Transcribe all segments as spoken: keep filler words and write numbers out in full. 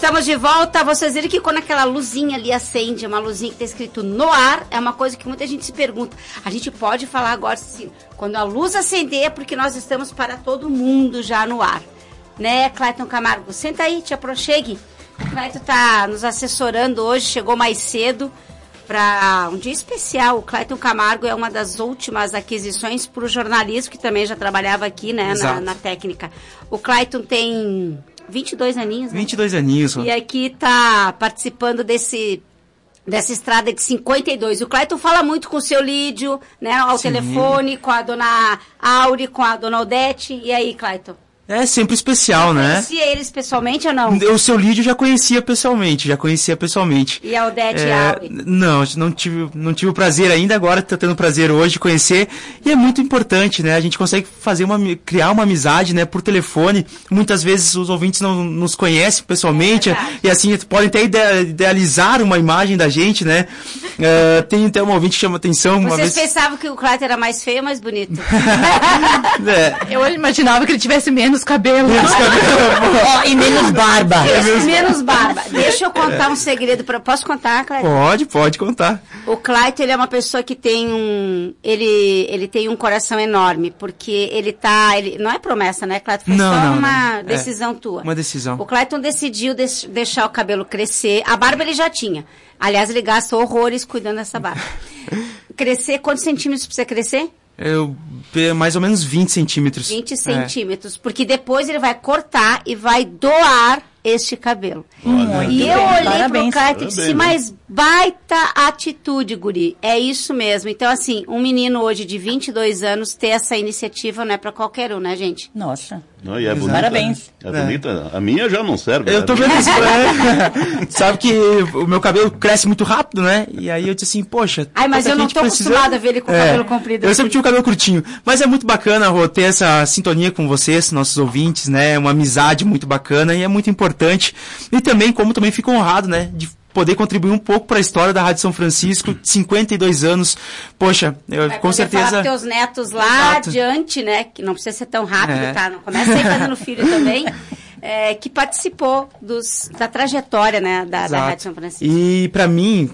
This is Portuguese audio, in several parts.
Estamos de volta. Vocês viram que quando aquela luzinha ali acende, uma luzinha que está escrito no ar, é uma coisa que muita gente se pergunta. A gente pode falar agora assim, quando a luz acender é porque nós estamos para todo mundo já no ar. Né, Clayton Camargo? Senta aí, te aproxegue. O Clayton está nos assessorando hoje, chegou mais cedo para um dia especial. O Clayton Camargo é uma das últimas aquisições para o jornalismo, que também já trabalhava aqui, né, na, na técnica. O Clayton tem vinte e dois aninhos, né? vinte e dois aninhos. E aqui está participando desse, dessa estrada de cinquenta e dois. O Clayton fala muito com o seu Lídio, né, ao Sim. telefone, com a dona Auri, com a dona Odete. E aí, Clayton? É sempre especial, né? Conhecia eles pessoalmente ou não? O seu Lídio já conhecia pessoalmente, já conhecia pessoalmente. E a Odete é, Auri? Não, não tive, não tive o prazer ainda, agora estou tendo o prazer hoje de conhecer. E é muito importante, né? A gente consegue fazer uma, criar uma amizade, né, por telefone. Muitas vezes os ouvintes não nos conhecem pessoalmente, é e assim, podem até idealizar uma imagem da gente, né? É, tem até um ouvinte que chama atenção. Uma Vocês vez... pensavam que o Clayton era mais feio ou mais bonito? é. Eu imaginava que ele tivesse menos cabelo. Menos cabelo. Oh, e menos barba. É menos... menos barba. Deixa eu contar um segredo. Pra... Posso contar, Clayton? Pode, pode contar. O Clayton, ele é uma pessoa que tem um... Ele, ele tem um coração enorme, porque ele tá... Ele... Não é promessa, né, Clayton? Foi não, só não, uma não. decisão é, tua. Uma decisão. O Clayton decidiu deix... deixar o cabelo crescer. A barba ele já tinha. Aliás, ele gasta horrores cuidando dessa barba. Crescer, quantos centímetros precisa crescer? Eu, mais ou menos vinte centímetros. vinte centímetros, é. Porque depois ele vai cortar e vai doar este cabelo. Hum, e eu olhei Parabéns. pro Clayton e disse, mas baita atitude, guri. É isso mesmo. Então, assim, um menino hoje de vinte e dois anos ter essa iniciativa não é pra qualquer um, né, gente? Nossa. Não, e é bonita, Parabéns. É bonita. A minha já não serve. Eu né? tô vendo isso. É. Sabe que o meu cabelo cresce muito rápido, né? E aí eu disse assim, poxa... Ai, mas eu não tô precisa... acostumada a ver ele com o é. cabelo comprido. Eu sempre tive o cabelo curtinho. Mas é muito bacana, Rô, ter essa sintonia com vocês, nossos ouvintes, né? Uma amizade muito bacana e é muito importante. E também, como também fico honrado, né? De poder contribuir um pouco para a história da Rádio São Francisco, cinquenta e dois anos. Poxa, eu Vai com certeza... falar pros teus netos lá Exato. adiante, né? Que não precisa ser tão rápido, É. tá? Não começa aí fazendo filho também. É, que participou dos, da trajetória, né? Da, da Rádio São Francisco. E para mim...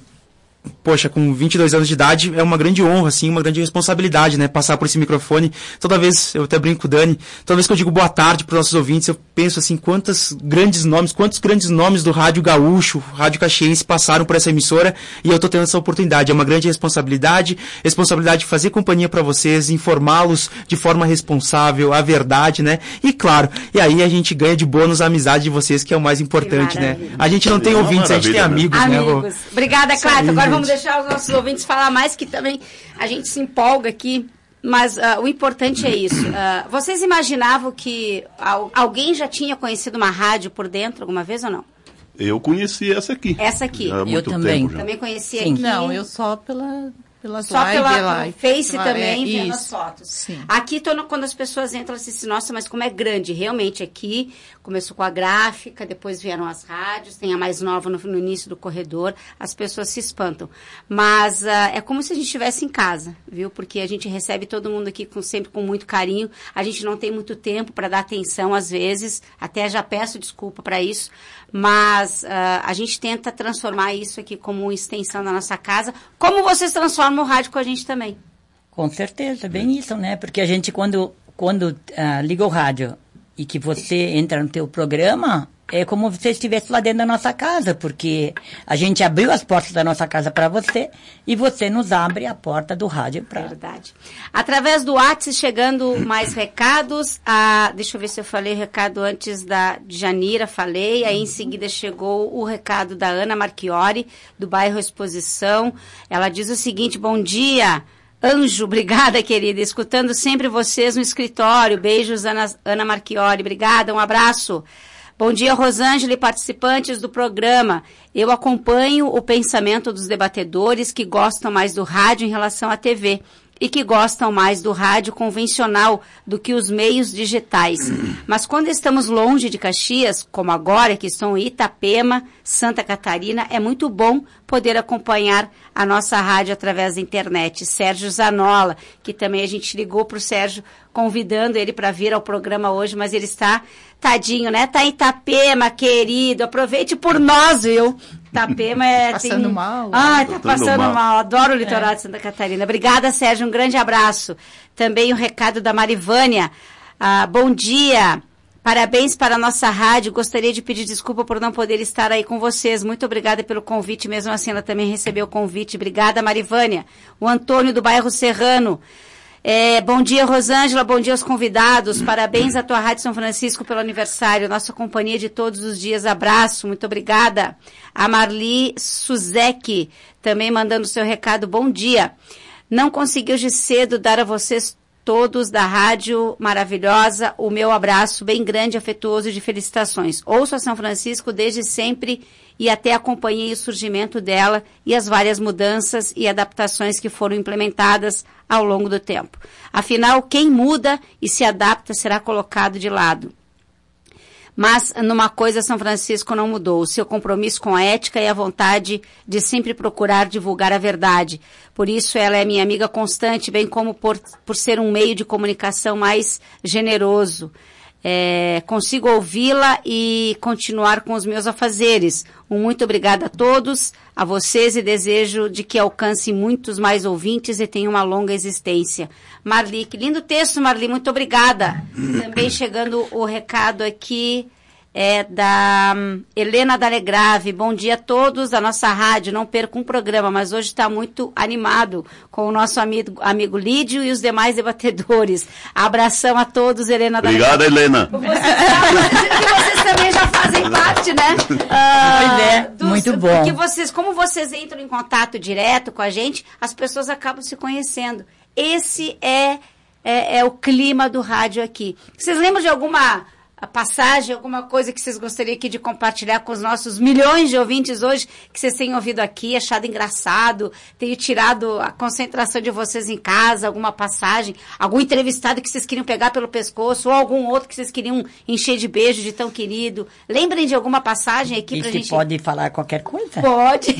Poxa, com vinte e dois anos de idade, é uma grande honra, assim, uma grande responsabilidade, né? Passar por esse microfone. Toda vez, eu até brinco com o Dani, toda vez que eu digo boa tarde para os nossos ouvintes, eu penso assim, quantos grandes nomes, quantos grandes nomes do Rádio Gaúcho, Rádio Caxiense passaram por essa emissora e eu tô tendo essa oportunidade. É uma grande responsabilidade, responsabilidade de fazer companhia para vocês, informá-los de forma responsável, a verdade, né? E claro, e aí a gente ganha de bônus a amizade de vocês, que é o mais importante, né? A gente não tem É uma ouvintes, a gente tem maravilha, amigos, né? Amigos. Obrigada, Clayton. Agora vamos gente. deixar os nossos ouvintes falar mais, que também a gente se empolga aqui. Mas uh, o importante é isso. Uh, vocês imaginavam que al- alguém já tinha conhecido uma rádio por dentro alguma vez ou não? Eu conheci essa aqui. Essa aqui. Já há muito também. tempo já. Também conhecia Sim. aqui. Não, eu só pela... Pelas Só live, pela live, Face pela- também, é, vendo isso. as fotos. Sim. Aqui, tô no- quando as pessoas entram, elas dizem, nossa, mas como é grande. Realmente, aqui começou com a gráfica, depois vieram as rádios, tem a mais nova no, no início do corredor, as pessoas se espantam. Mas uh, é como se a gente estivesse em casa, viu? Porque a gente recebe todo mundo aqui com, sempre com muito carinho. A gente não tem muito tempo para dar atenção, às vezes, até já peço desculpa para isso. Mas uh, a gente tenta transformar isso aqui como uma extensão da nossa casa, como vocês transformam o rádio com a gente também. Com certeza, bem isso, né? Porque a gente, quando, quando uh, liga o rádio e que você entra no teu programa, é como se você estivesse lá dentro da nossa casa, porque a gente abriu as portas da nossa casa para você e você nos abre a porta do rádio para... Verdade. Através do WhatsApp, chegando mais recados. Ah, deixa eu ver se eu falei o recado antes da de Janira, falei. Aí, em seguida, chegou o recado da Ana Marchiori, do bairro Exposição. Ela diz o seguinte, bom dia, Anjo, obrigada, querida. Escutando sempre vocês no escritório. Beijos, Ana, Ana Marchiori. Obrigada, um abraço. Bom dia, Rosângela e participantes do programa. Eu acompanho o pensamento dos debatedores que gostam mais do rádio em relação à T V. e que gostam mais do rádio convencional do que os meios digitais. Mas quando estamos longe de Caxias, como agora que estou em Itapema, Santa Catarina, é muito bom poder acompanhar a nossa rádio através da internet. Sérgio Zanola, que também a gente ligou para o Sérgio, convidando ele para vir ao programa hoje, mas ele está, tadinho, né? Está em Itapema, querido. Aproveite por nós, viu? Itapema é... Passando tem... mal. Ah, tá Passando passando mal. mal. Adoro o litoral é. de Santa Catarina. Obrigada, Sérgio. Um grande abraço. Também o recado da Marivânia. Ah, bom dia. Parabéns para a nossa rádio. Gostaria de pedir desculpa por não poder estar aí com vocês. Muito obrigada pelo convite. Mesmo assim, ela também recebeu o convite. Obrigada, Marivânia. O Antônio, do bairro Serrano. É, bom dia, Rosângela. Bom dia aos convidados. Parabéns à tua Rádio São Francisco pelo aniversário. Nossa companhia de todos os dias. Abraço. Muito obrigada. A Marli Suzek também mandando seu recado. Bom dia. Não consegui hoje cedo dar a vocês todos da rádio maravilhosa o meu abraço bem grande, afetuoso de felicitações. Ouço a São Francisco desde sempre e até acompanhei o surgimento dela e as várias mudanças e adaptações que foram implementadas ao longo do tempo. Afinal, quem muda e se adapta será colocado de lado. Mas, numa coisa, São Francisco não mudou, o seu compromisso com a ética e a vontade de sempre procurar divulgar a verdade. Por isso, ela é minha amiga constante, bem como por, por ser um meio de comunicação mais generoso. É, consigo ouvi-la e continuar com os meus afazeres. Um muito obrigada a todos, a vocês, e desejo de que alcance muitos mais ouvintes e tenha uma longa existência. Marli, que lindo texto, Marli, muito obrigada. Também chegando o recado aqui é da um, Helena D'Alegrave. Bom dia a todos da nossa rádio. Não perca um programa, mas hoje está muito animado com o nosso amigo, amigo Lídio e os demais debatedores. Abração a todos, Helena D'Alegrave. Obrigada, Helena. Vocês, que vocês também já fazem parte, né? Ah, pois é, dos, muito bom. Porque vocês, como vocês entram em contato direto com a gente, as pessoas acabam se conhecendo. Esse é, é, é o clima do rádio aqui. Vocês lembram de alguma a passagem, alguma coisa que vocês gostariam aqui de compartilhar com os nossos milhões de ouvintes hoje, que vocês tenham ouvido aqui, achado engraçado, tenham tirado a concentração de vocês em casa, alguma passagem, algum entrevistado que vocês queriam pegar pelo pescoço, ou algum outro que vocês queriam encher de beijo de tão querido. Lembrem de alguma passagem aqui e pra gente... gente... pode falar qualquer coisa? Pode.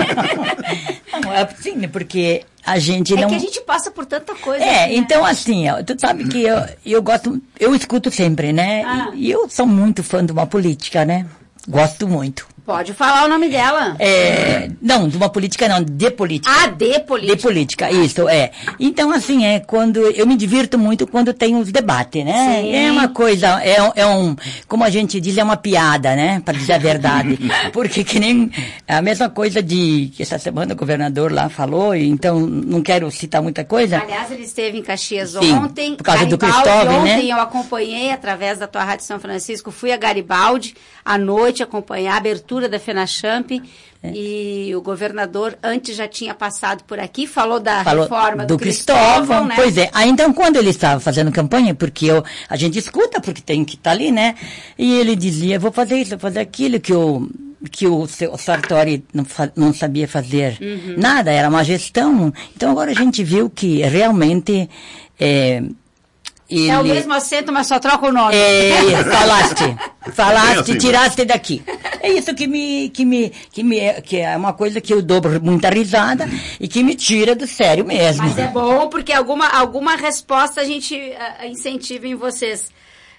Não, é assim, porque a gente não... É que a gente passa por tanta coisa. É, aqui, então né? assim, ó, tu sabe que eu, eu gosto, eu escuto sempre, né? Ah. E, e eu sou muito fã de uma política, né? Gosto muito. Pode falar o nome dela. É, não, de uma política não, de política. Ah, de política. De política, isso, é. Então, assim, é quando, eu me divirto muito quando tem os debates, né? Sim. É uma coisa, é, é um, como a gente diz, é uma piada, né? Para dizer a verdade. Porque que nem a mesma coisa de, que essa semana o governador lá falou, e então não quero citar muita coisa. Aliás, ele esteve em Caxias Sim, ontem. por causa do Garibaldi, Cristóvão, ontem né? eu acompanhei através da tua Rádio São Francisco, fui a Garibaldi à noite acompanhar a abertura da FENACHAMP, é. E o governador antes já tinha passado por aqui, falou da falou reforma do, do Cristóvão, Cristóvão, né? Pois é. Aí, então, quando ele estava fazendo campanha, porque eu, a gente escuta, porque tem que estar ali, né? E ele dizia, vou fazer isso, vou fazer aquilo, que o, que o, o Sartori não, não sabia fazer uhum. nada, era uma gestão. Então, agora a gente viu que realmente... É, Ele... É o mesmo acento, mas só troca o nome. É, falaste. Falaste, assim, tiraste daqui. É isso que me, que me, que me, que é uma coisa que eu dou muita risada e que me tira do sério mesmo. Mas é bom porque alguma, alguma resposta a gente uh, incentiva em vocês.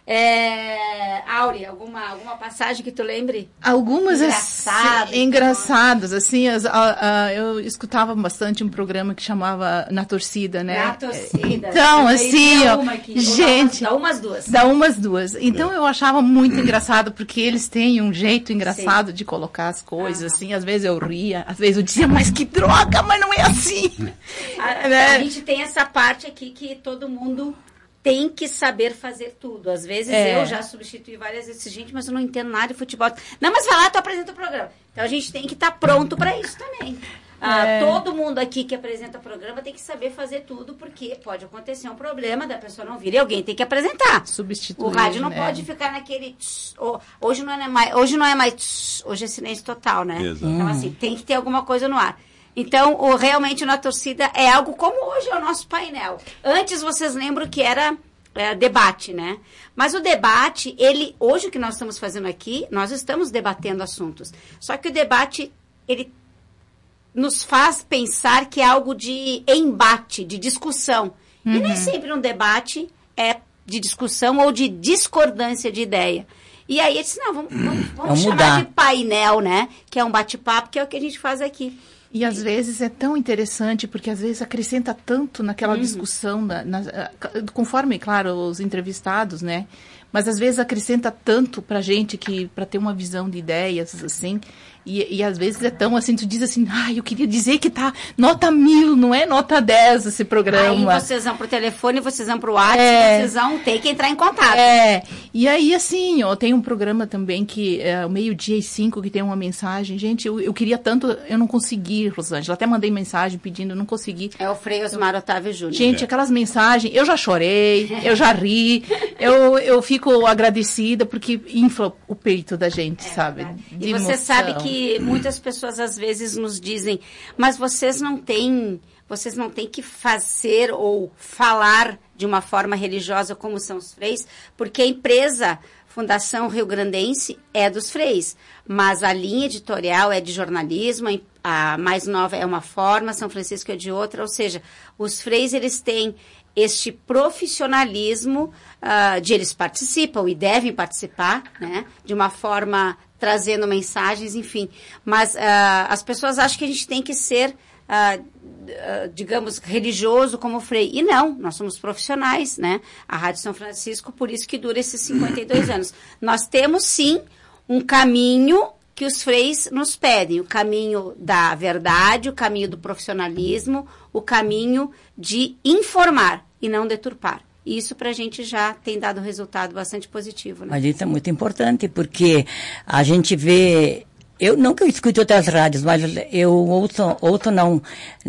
É, Áurea, alguma, alguma passagem que tu lembre? Algumas engraçadas, assim, engraçadas, assim, as, a, a, eu escutava bastante um programa que chamava Na Torcida, né? Na Torcida. Então, assim, ó, aqui, gente... Dá umas duas. Dá umas duas. Então, eu achava muito engraçado, porque eles têm um jeito engraçado Sim. de colocar as coisas, ah, assim, às vezes eu ria, às vezes eu dizia, mas que droga, mas não é assim. A, né? a gente tem essa parte aqui que todo mundo... tem que saber fazer tudo. Às vezes é. eu já substituí várias vezes, gente, mas eu não entendo nada de futebol. Não, mas vai lá, tu apresenta o programa. Então a gente tem que estar tá pronto para isso também. Ah, é. Todo mundo aqui que apresenta o programa tem que saber fazer tudo, porque pode acontecer um problema da pessoa não vir e alguém tem que apresentar. Substituir, o rádio não né? pode ficar naquele... Tss, oh, hoje não é mais, hoje não é mais tss, hoje é silêncio total, né? Exato. Então, assim, tem que ter alguma coisa no ar. Então, o, realmente, na torcida é algo como hoje é o nosso painel. Antes, vocês lembram que era é, debate, né? Mas o debate, ele, hoje o que nós estamos fazendo aqui, nós estamos debatendo assuntos. Só que o debate, ele nos faz pensar que é algo de embate, de discussão. Uhum. E nem sempre um debate é de discussão ou de discordância de ideia. E aí, eu disse, não, vamos, vamos, vamos, vamos chamar mudar. de painel, né? Que é um bate-papo, que é o que a gente faz aqui. E às vezes é tão interessante, porque às vezes acrescenta tanto naquela uhum. discussão, na, na, conforme, claro, os entrevistados, né? Mas às vezes acrescenta tanto pra gente, que para ter uma visão de ideias, assim, e, e às vezes é tão assim, tu diz assim, ah, eu queria dizer que tá nota mil, não é nota dez esse programa. Aí vocês vão pro telefone, vocês vão pro WhatsApp, é, vocês vão ter que entrar em contato. É, e aí assim, ó, tem um programa também que é o meio-dia e cinco, que tem uma mensagem, gente, eu, eu queria tanto, eu não consegui, Rosângela, até mandei mensagem pedindo, eu não consegui. É o Frei Osmar Otávio Júnior. Gente, aquelas mensagens, eu já chorei, eu já ri, eu, eu fico agradecida, porque infla o peito da gente, é, sabe? E você sabe que muitas pessoas às vezes nos dizem, mas vocês não têm, vocês não têm que fazer ou falar de uma forma religiosa como são os freis, porque a empresa Fundação Rio Grandense é dos freis, mas a linha editorial é de jornalismo, a mais nova é uma forma, São Francisco é de outra, ou seja, os freis eles têm este profissionalismo uh, de eles participam e devem participar, né, de uma forma trazendo mensagens, enfim. Mas uh, as pessoas acham que a gente tem que ser, uh, uh, digamos, religioso como o Frei. E não, nós somos profissionais, né? A Rádio São Francisco, por isso que dura esses cinquenta e dois anos. Nós temos, sim, um caminho que os freis nos pedem, o caminho da verdade, o caminho do profissionalismo, o caminho de informar e não deturpar. E isso para a gente já tem dado resultado bastante positivo, né? Mas isso é muito importante, porque a gente vê... Eu não que eu escute outras rádios, mas eu ouço, ouço não,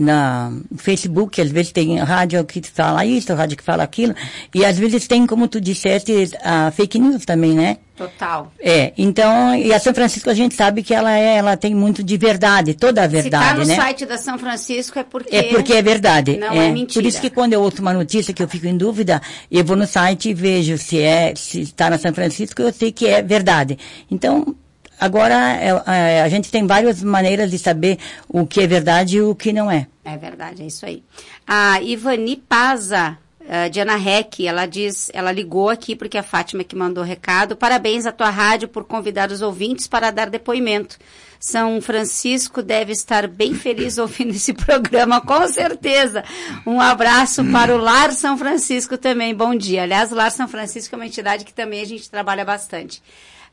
na Facebook, às vezes tem rádio que fala isso, rádio que fala aquilo, e às vezes tem, como tu disseste, a fake news também, né? Total. É, então, e a São Francisco a gente sabe que ela é, ela tem muito de verdade, toda a verdade, né? Se tá no site da São Francisco é porque... É porque é verdade. Não é, é mentira. Por isso que quando eu ouço uma notícia que eu fico em dúvida, eu vou no site e vejo se é, se está na São Francisco, eu sei que é verdade. Então, agora, é, a gente tem várias maneiras de saber o que é verdade e o que não é. É verdade, é isso aí. A Ivani Paza, de Ana Rec, ela diz, ela ligou aqui porque a Fátima que mandou o recado. Parabéns à tua rádio por convidar os ouvintes para dar depoimento. São Francisco deve estar bem feliz ouvindo esse programa, com certeza. Um abraço para o Lar São Francisco também, bom dia. Aliás, o Lar São Francisco é uma entidade que também a gente trabalha bastante.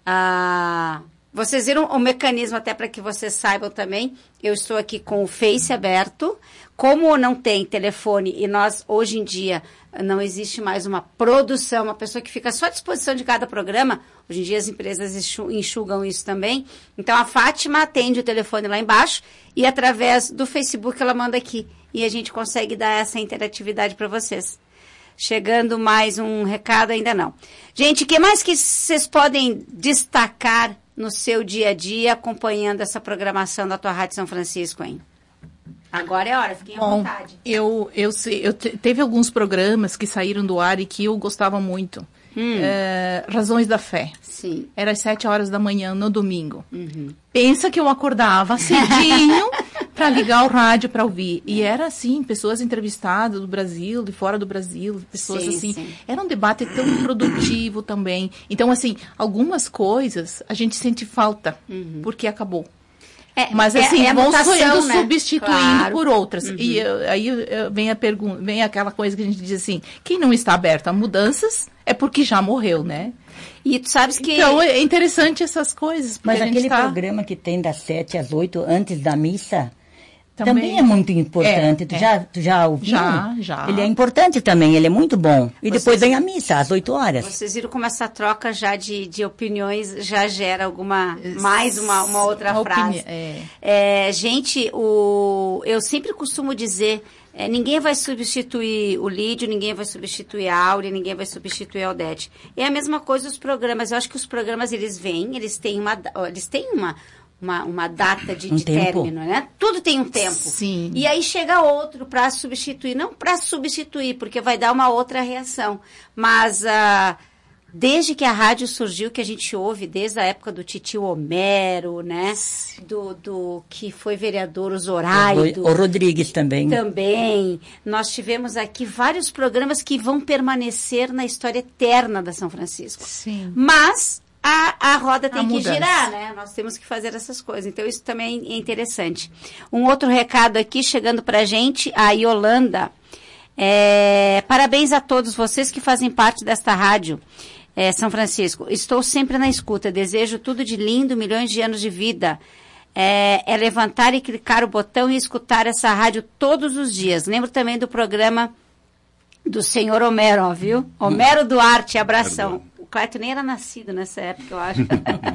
Ah... Vocês viram o mecanismo, até para que vocês saibam também, eu estou aqui com o Face aberto, como não tem telefone e nós, hoje em dia, não existe mais uma produção, uma pessoa que fica só à disposição de cada programa, hoje em dia as empresas enxugam isso também, então a Fátima atende o telefone lá embaixo e através do Facebook ela manda aqui e a gente consegue dar essa interatividade para vocês. Chegando mais um recado, ainda não. Gente, o que mais que vocês podem destacar no seu dia a dia, acompanhando essa programação da tua Rádio São Francisco, hein? Agora é a hora, fiquem à Bom, vontade. Eu, eu, eu te, teve alguns programas que saíram do ar e que eu gostava muito. Hum. É, Razões da Fé. Sim. Era às sete horas da manhã, no domingo. Uhum. Pensa que eu acordava cedinho para ligar o rádio para ouvir. E era assim, pessoas entrevistadas do Brasil, de fora do Brasil, pessoas sim, assim. Sim. Era um debate tão produtivo também. Então, assim, algumas coisas a gente sente falta, uhum. porque acabou. É, Mas assim, é, é vão mutação, sendo né? substituindo Claro. por outras. Uhum. E eu, aí eu, vem a pergunta, vem aquela coisa que a gente diz assim, quem não está aberto a mudanças é porque já morreu, né? E tu sabes que... Então é interessante essas coisas. Mas a gente aquele tá... programa que tem das sete às oito, antes da missa... Também, também é muito importante. É, tu, é. Já, tu já ouviu? Já, já. Ele é importante também, ele é muito bom. E Vocês, depois vem a missa, às oito horas. Vocês viram como essa troca já de, de opiniões já gera alguma, mais uma, uma outra uma frase. Opini- é. É, gente, o, eu sempre costumo dizer, é, ninguém vai substituir o Lídio, ninguém vai substituir a Áurea, ninguém vai substituir a Odete. É a mesma coisa os programas. Eu acho que os programas, eles vêm, eles têm uma... Eles têm uma uma, uma data de, Um de tempo. término, né? Tudo tem um tempo. Sim. E aí chega outro para substituir. Não para substituir, porque vai dar uma outra reação. Mas ah, desde que a rádio surgiu, que a gente ouve, desde a época do Titio Homero, né? Do, do que foi vereador, o Zoraide. O Rodrigues também. Também. Nós tivemos aqui vários programas que vão permanecer na história eterna da São Francisco. Sim. Mas a, a roda tem A que mudança. girar, né? Nós temos que fazer essas coisas. Então, isso também é interessante. Um outro recado aqui, chegando pra gente, a Yolanda. É, parabéns a todos vocês que fazem parte desta rádio, é, São Francisco. Estou sempre na escuta. Desejo tudo de lindo, milhões de anos de vida. É, é levantar e clicar o botão e escutar essa rádio todos os dias. Lembro também do programa do senhor Homero, ó, viu? Homero Duarte, abração. O Cleiton nem era nascido nessa época, eu acho.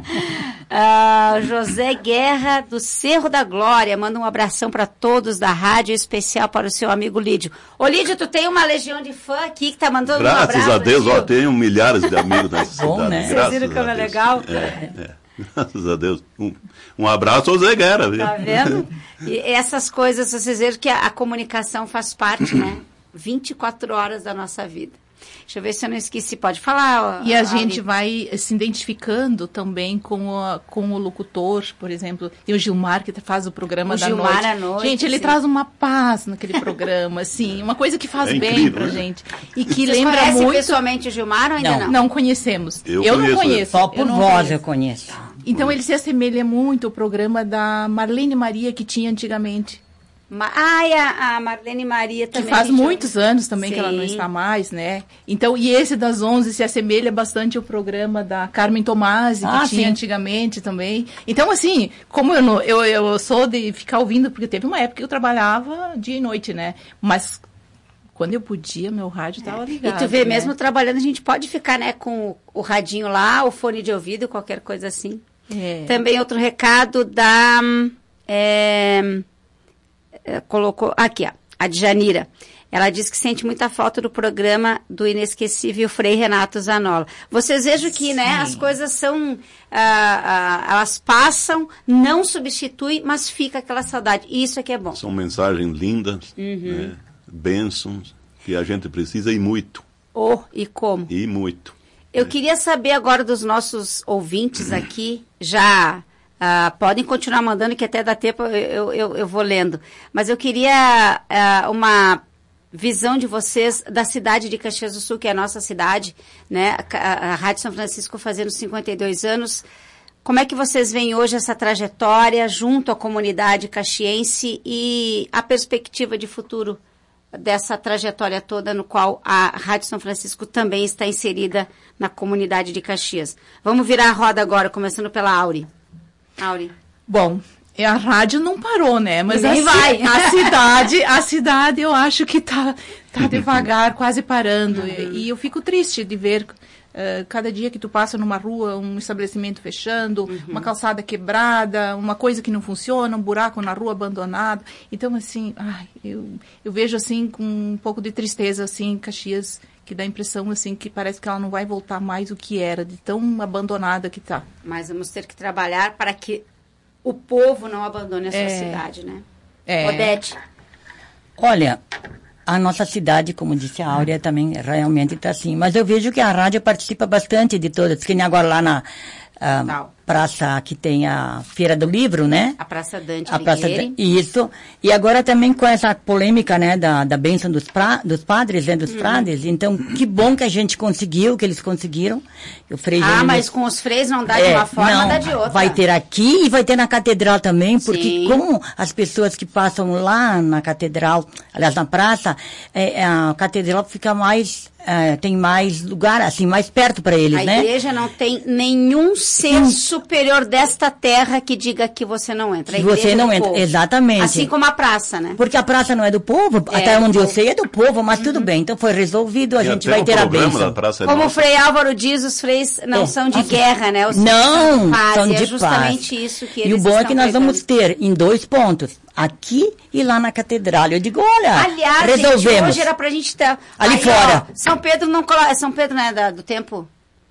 ah, José Guerra, do Cerro da Glória, manda um abração para todos da rádio, especial para o seu amigo Lídio. Ô, Lídio, tu tem uma legião de fã aqui que tá mandando um abraço. Graças a Deus, Lídio. ó, tenho milhares de amigos nessa Bom, cidade. né? Vocês Graças viram como a é Deus. legal? É, é. Graças a Deus. Um, um abraço ao Zé Guerra, viu? Tá vendo? E essas coisas, vocês veem que a, a comunicação faz parte, né? vinte e quatro horas da nossa vida. Deixa eu ver se eu não esqueci. Pode falar. E a Ali. gente vai se identificando também com o, com o locutor, por exemplo. Tem o Gilmar, que faz o programa O da Gilmar noite. à noite, Gente, ele sim. traz uma paz naquele programa, assim, uma coisa que faz É bem incrível, pra né? gente. E que Vocês lembra conhecem muito... pessoalmente o Gilmar ou ainda não? Não. Não conhecemos. Eu Eu, não conheço ele. conheço. Só por eu não voz conheço. eu conheço. Então ele se assemelha muito ao programa da Marlene Maria que tinha antigamente. Ma Ai, a, a Marlene Maria Que também. faz gente, muitos anos também que ela não Sim. está mais, né? Então, e esse das onze se assemelha bastante ao programa da Carmen Tomasi, que Ah, tinha sim. antigamente também. Então, assim, como eu, não, eu, eu sou de ficar ouvindo, porque teve uma época que eu trabalhava dia e noite, né? Mas quando eu podia, meu rádio estava ligado. E tu vê, né? mesmo trabalhando, a gente pode ficar, né, com o, o radinho lá, o fone de ouvido, qualquer coisa assim. É. Também outro recado da... hum, É, é, colocou aqui, ó, a Djanira. Ela diz que sente muita falta do programa do inesquecível Frei Renato Zanola. Vocês vejam que, né, as coisas são... ah, ah, elas passam, não substitui, mas fica aquela saudade. Isso é que é bom. São mensagens lindas, né? Bênçãos, que a gente precisa e muito. Oh, e como? E muito. Eu queria saber agora dos nossos ouvintes aqui, já ah, podem continuar mandando, que até dá tempo, eu, eu, eu vou lendo. Mas eu queria ah, uma visão de vocês da cidade de Caxias do Sul, que é a nossa cidade, né? A, a Rádio São Francisco fazendo cinquenta e dois anos. Como é que vocês veem hoje essa trajetória junto à comunidade caxiense e a perspectiva de futuro dessa trajetória toda no qual a Rádio São Francisco também está inserida na comunidade de Caxias? Vamos virar a roda agora, começando pela Auri. Auri. Bom, e a rádio não parou, né? Mas a, Nem ci- vai. a cidade, a cidade eu acho que tá, tá devagar, quase parando. E, e eu fico triste de ver uh, cada dia que tu passa numa rua, um estabelecimento fechando, uma calçada quebrada, uma coisa que não funciona, um buraco na rua abandonado. Então, assim, ai, eu, eu vejo assim com um pouco de tristeza, assim, Caxias, que dá a impressão, assim, que parece que ela não vai voltar mais o que era, de tão abandonada que tá. Mas vamos ter que trabalhar para que o povo não abandone a sua É. cidade, né? É. Odete. Olha, a nossa cidade, como disse a Áurea, também realmente está assim. Mas eu vejo que a rádio participa bastante de todas. Que nem agora lá na ah, Tal. praça que tem a Feira do Livro, né? A Praça Dante A praça Alighieri. da- Isso. E agora também com essa polêmica, né, da, da bênção dos, pra, dos padres, né, dos frades. Então, que bom que a gente conseguiu, que eles conseguiram. O Frei Ah, Jeremias- mas com os freios não dá de é, uma forma, não, dá de outra. vai ter aqui e vai ter na catedral também, porque Sim. como as pessoas que passam lá na catedral, aliás, na praça, é, a catedral fica mais, é, tem mais lugar, assim, mais perto para eles, A né? igreja não tem nenhum ser superior desta terra que diga que você não entra. A Que você igreja é não do entra, povo. exatamente. Assim como a praça, né? Porque a praça não é do povo, É, até do onde eu povo. sei é do povo, mas tudo bem, então foi resolvido, a E gente até vai o ter a programa bênção. da Praça é Como o Nossa. Frei Álvaro diz, os freis não É. são de guerra, né? Os Não, freis paz, são e de é justamente paz. isso que E eles o bom é estão que nós pregando. vamos ter em dois pontos, aqui e lá na catedral. Eu digo, olha, Aliás, resolvemos. gente, hoje era pra gente estar... Ali Aí, fora. ó, São Pedro não coloca... São Pedro não é da- do tempo...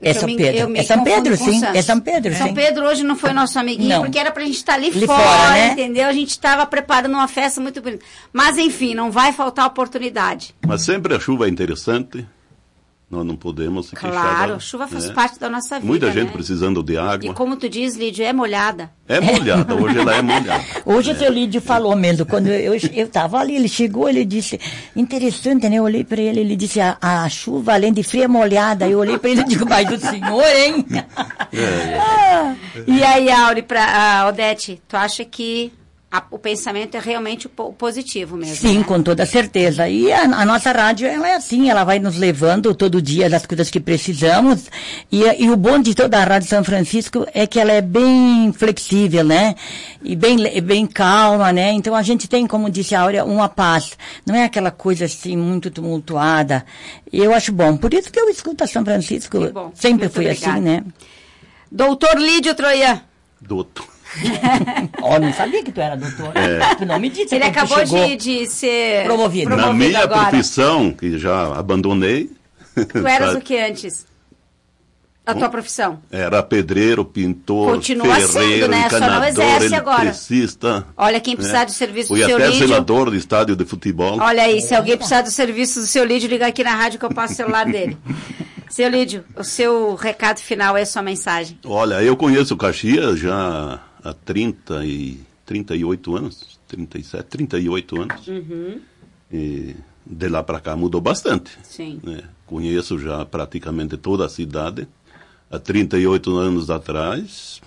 É São me, Pedro, é São Pedro, sim, é São Pedro, São sim. Pedro hoje não foi nosso amiguinho, não. porque era pra gente estar ali, ali fora, fora, né? Entendeu? A gente estava preparando uma festa muito bonita. Mas, enfim, não vai faltar oportunidade. Mas sempre a chuva é interessante. Nós não podemos se claro, queixar. Claro, chuva faz né? parte da nossa vida, Muita gente né? precisando de água. E como tu diz, Lídio, é molhada. É molhada, hoje ela é molhada. Hoje é. o seu Lídio falou mesmo, quando eu estava ali, ele chegou, ele disse, interessante, né? Eu olhei para ele, ele disse, a, a chuva, além de fria, é molhada. Eu olhei para ele e digo, mas do senhor, hein? É, é. Ah, e aí, Auri, pra, uh, Odete, tu acha que A, o pensamento é realmente o, o positivo mesmo? Sim, né? com toda certeza. E a, a nossa rádio, ela é assim, ela vai nos levando todo dia das coisas que precisamos. E, e o bom de toda a Rádio São Francisco é que ela é bem flexível, né? E bem, bem calma, né? Então a gente tem, como disse a Áurea, uma paz. Não é aquela coisa assim muito tumultuada. E eu acho bom. Por isso que eu escuto a São Francisco. Sempre foi assim, né? Doutor Lídio Troian. Doutor. Ó, oh, não sabia que tu era doutor. É. Tu não me disse. Ele acabou de, de ser promovido. promovido Na minha agora. profissão, que já abandonei. Tu eras o que antes? A tua profissão? Era pedreiro, pintor, continua ferreiro, sendo, né? encanador, só não exerce eletricista. Agora. Olha, quem precisar né? do serviço Fui do seu até Lídio. zelador do estádio de futebol. Olha aí, se alguém precisar do serviço do seu Lídio, liga aqui na rádio que eu passo o celular dele. Seu Lídio, o seu recado final é a sua mensagem. Olha, eu conheço o Caxias já há trinta e, trinta e oito anos, trinta e sete, trinta e oito anos. Uhum. E de lá para cá mudou bastante. Sim. Né? Conheço já praticamente toda a cidade. Há trinta e oito anos atrás,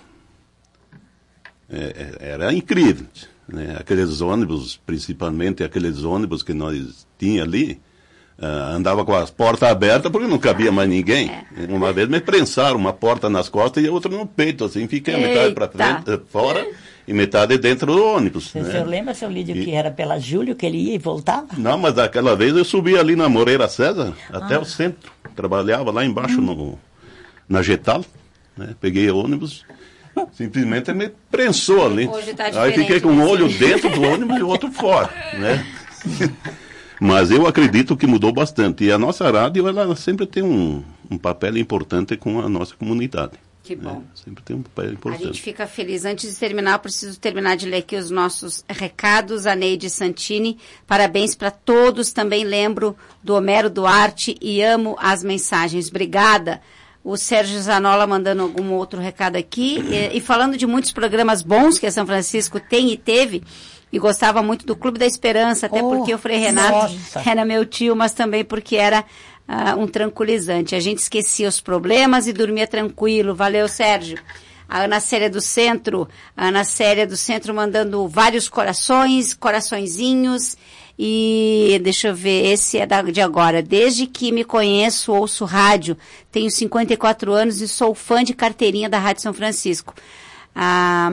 é, era incrível. Né? Aqueles ônibus, principalmente aqueles ônibus que nós tínhamos ali, Uh, andava com as portas abertas porque não cabia mais ninguém. É. Uma vez me prensaram uma porta nas costas e a outra no peito, assim, fiquei a metade para frente, fora e metade dentro do ônibus. Você né? lembra, seu Lídio, e... que era pela Júlio que ele ia e voltava? Não, mas daquela vez eu subi ali na Moreira César, até ah. o centro. Trabalhava lá embaixo hum. no, na Getal, né? Peguei ônibus, simplesmente me prensou ali. Hoje tá Aí fiquei com um olho dentro do ônibus e o outro fora, né? Mas eu acredito que mudou bastante. E a nossa rádio, ela sempre tem um, um papel importante com a nossa comunidade. Que bom. Né? Sempre tem um papel importante. A gente fica feliz. Antes de terminar, eu preciso terminar de ler aqui os nossos recados. A Neide Santini, parabéns para todos. Também lembro do Homero Duarte e amo as mensagens. Obrigada. O Sérgio Zanola mandando algum outro recado aqui. E, e falando de muitos programas bons que a São Francisco tem e teve... E gostava muito do Clube da Esperança, até oh, porque o Frei Renato nossa. era meu tio, mas também porque era uh, um tranquilizante. A gente esquecia os problemas e dormia tranquilo. Valeu, Sérgio. A Ana Célia do Centro, a Ana Célia do Centro mandando vários corações, coraçõezinhos. E deixa eu ver, esse é da, de agora. Desde que me conheço, ouço rádio. Tenho cinquenta e quatro anos e sou fã de carteirinha da Rádio São Francisco. Ah...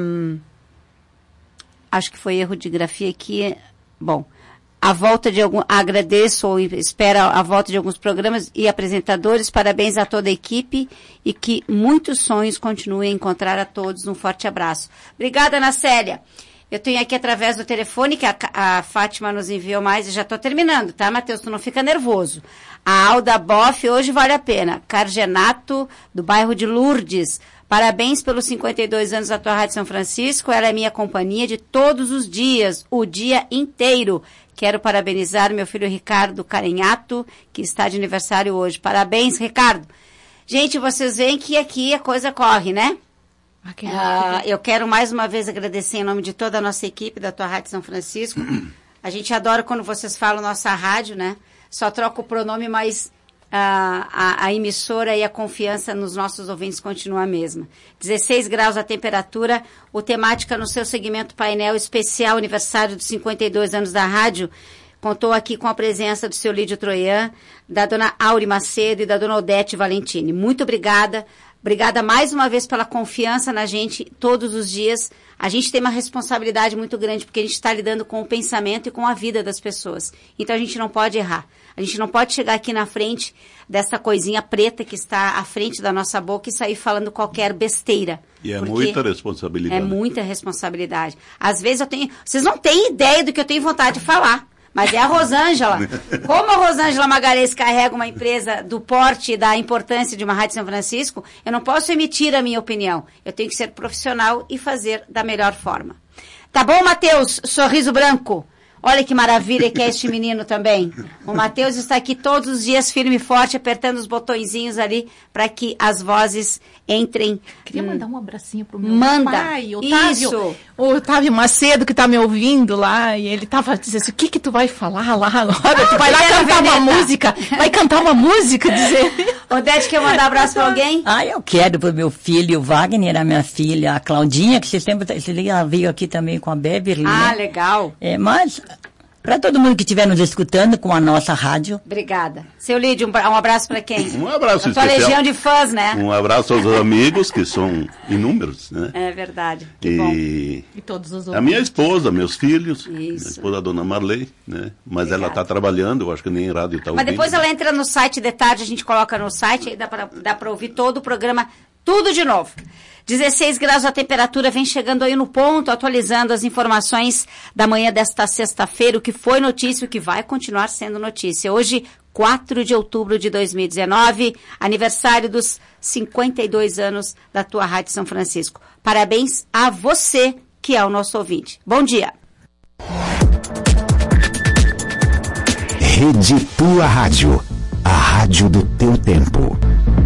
Acho que foi erro de grafia aqui. Bom, a volta de algum, agradeço ou espero a volta de alguns programas e apresentadores. Parabéns a toda a equipe e que muitos sonhos continuem a encontrar a todos. Um forte abraço. Obrigada, Ana Célia. Eu tenho aqui através do telefone que a, a Fátima nos enviou mais e já estou terminando, tá, Matheus? Tu não fica nervoso. A Alda Boff, hoje vale a pena. Cargenato, do bairro de Lourdes. Parabéns pelos cinquenta e dois anos da tua Rádio São Francisco. Ela é minha companhia de todos os dias, o dia inteiro. Quero parabenizar meu filho Ricardo Carenhato, que está de aniversário hoje. Parabéns, Ricardo. Gente, vocês veem que aqui a coisa corre, né? Okay. Ah, eu quero mais uma vez agradecer em nome de toda a nossa equipe da tua Rádio São Francisco. A gente adora quando vocês falam nossa rádio, né? Só troca o pronome, mas... A, a, a emissora e a confiança nos nossos ouvintes continua a mesma. dezesseis graus a temperatura, o temática no seu segmento painel especial aniversário dos cinquenta e dois anos da rádio, contou aqui com a presença do seu Lídio Troian, da dona Auri Macedo e da dona Odete Valentini. Muito obrigada. Obrigada mais uma vez pela confiança na gente todos os dias. A gente tem uma responsabilidade muito grande porque a gente está lidando com o pensamento e com a vida das pessoas. Então a gente não pode errar. A gente não pode chegar aqui na frente dessa coisinha preta que está à frente da nossa boca e sair falando qualquer besteira. E é muita responsabilidade. É muita responsabilidade. Às vezes eu tenho... Vocês não têm ideia do que eu tenho vontade de falar. Mas é a Rosângela. Como a Rosângela Magalhães carrega uma empresa do porte e da importância de uma Rádio São Francisco, eu não posso emitir a minha opinião. Eu tenho que ser profissional e fazer da melhor forma. Tá bom, Matheus? Sorriso branco. Olha que maravilha que é este menino também. O Matheus está aqui todos os dias, firme e forte, apertando os botõezinhos ali para que as vozes entrem. Queria mandar um abracinho pro meu Manda. pai, Otávio. Isso. O Otávio Macedo, que tá me ouvindo lá, e ele tava dizendo assim, o que que tu vai falar lá agora? Tu vai lá cantar uma música, vai cantar uma música, dizer... Odete, quer mandar um abraço para alguém? Ah, eu quero pro meu filho, o Wagner, a minha filha, a Claudinha, que você sempre ela veio aqui também com a Beverly. Ah, né? legal. É, mas... Para todo mundo que estiver nos escutando com a nossa rádio. Obrigada. Seu Lídio, um, um abraço para quem? Um abraço a tua especial. legião de fãs, né? Um abraço aos amigos, que são inúmeros, né? É verdade. Que e... bom. E todos os outros. A minha esposa, meus filhos, Isso. minha esposa, a dona Marley, né? Mas Obrigada. ela está trabalhando, eu acho que nem em rádio está ouvindo. Mas depois ela entra no site de tarde, a gente coloca no site, aí dá para dá para ouvir todo o programa, tudo de novo. dezesseis graus a temperatura, vem chegando aí no ponto, atualizando as informações da manhã desta sexta-feira, o que foi notícia, o que vai continuar sendo notícia. Hoje, quatro de outubro de dois mil e dezenove, aniversário dos cinquenta e dois anos da tua Rádio São Francisco. Parabéns a você, que é o nosso ouvinte. Bom dia. Rede Tua Rádio, a rádio do teu tempo.